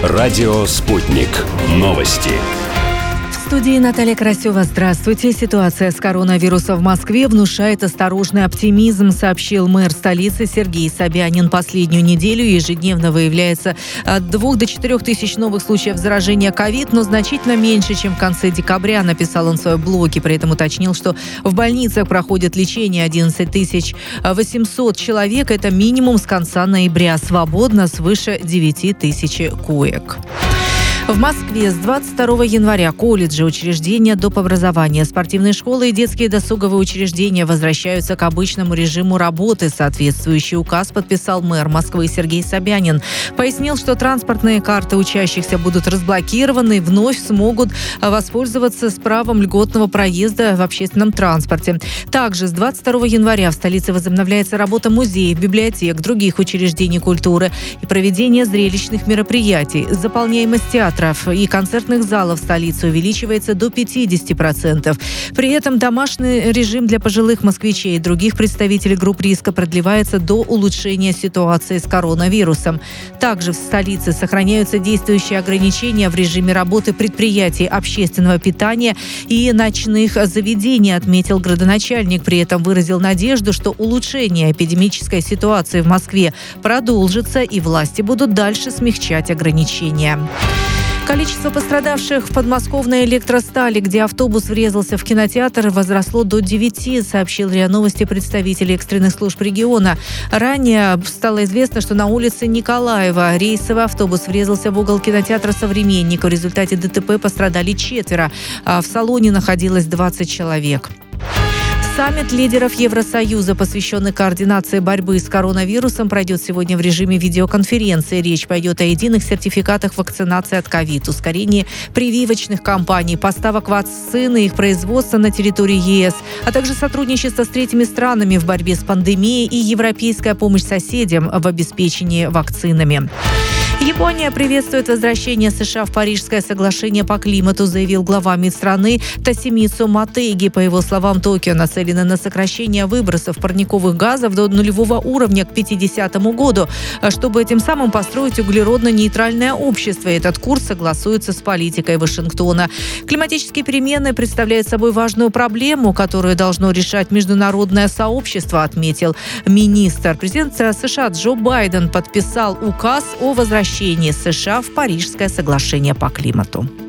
Радио «Спутник». Новости. В студии Наталья Карасева. Здравствуйте. Ситуация с коронавирусом в Москве внушает осторожный оптимизм, сообщил мэр столицы Сергей Собянин. Последнюю неделю ежедневно выявляется от 2 до 4 тысяч новых случаев заражения ковид, но значительно меньше, чем в конце декабря, написал он в своем блоге. При этом уточнил, что в больницах проходит лечение 11 800 человек. Это минимум с конца ноября. Свободно свыше 9 тысяч коек. В Москве с 22 января колледжи, учреждения доп. Образования, спортивные школы и детские досуговые учреждения возвращаются к обычному режиму работы. Соответствующий указ подписал мэр Москвы Сергей Собянин. Пояснил, что транспортные карты учащихся будут разблокированы и вновь смогут воспользоваться с правом льготного проезда в общественном транспорте. Также с 22 января в столице возобновляется работа музеев, библиотек, других учреждений культуры и проведение зрелищных мероприятий. Заполняемость театров и концертных залов столицы увеличивается до 50%. При этом домашний режим для пожилых москвичей и других представителей групп риска продлевается до улучшения ситуации с коронавирусом. Также в столице сохраняются действующие ограничения в режиме работы предприятий общественного питания и ночных заведений, отметил градоначальник. При этом выразил надежду, что улучшение эпидемической ситуации в Москве продолжится и власти будут дальше смягчать ограничения. Количество пострадавших в подмосковной Электростали, где автобус врезался в кинотеатр, возросло до 9, сообщил РИА Новости представитель экстренных служб региона. Ранее стало известно, что на улице Николаева рейсовый автобус врезался в угол кинотеатра «Современник». В результате ДТП пострадали 4, а в салоне находилось 20 человек. Саммит лидеров Евросоюза, посвященный координации борьбы с коронавирусом, пройдет сегодня в режиме видеоконференции. Речь пойдет о единых сертификатах вакцинации от ковид, ускорении прививочных кампаний, поставок вакцин и их производства на территории ЕС, а также сотрудничество с третьими странами в борьбе с пандемией и европейская помощь соседям в обеспечении вакцинами. Япония приветствует возвращение США в Парижское соглашение по климату, заявил глава МИД страны Тосимицу Мотеги. По его словам, Токио нацелено на сокращение выбросов парниковых газов до нулевого уровня к 50 году, чтобы тем самым построить углеродно-нейтральное общество. Этот курс согласуется с политикой Вашингтона. Климатические перемены представляют собой важную проблему, которую должно решать международное сообщество, отметил министр. Президент США Джо Байден подписал указ о возвращении США в Парижское соглашение по климату.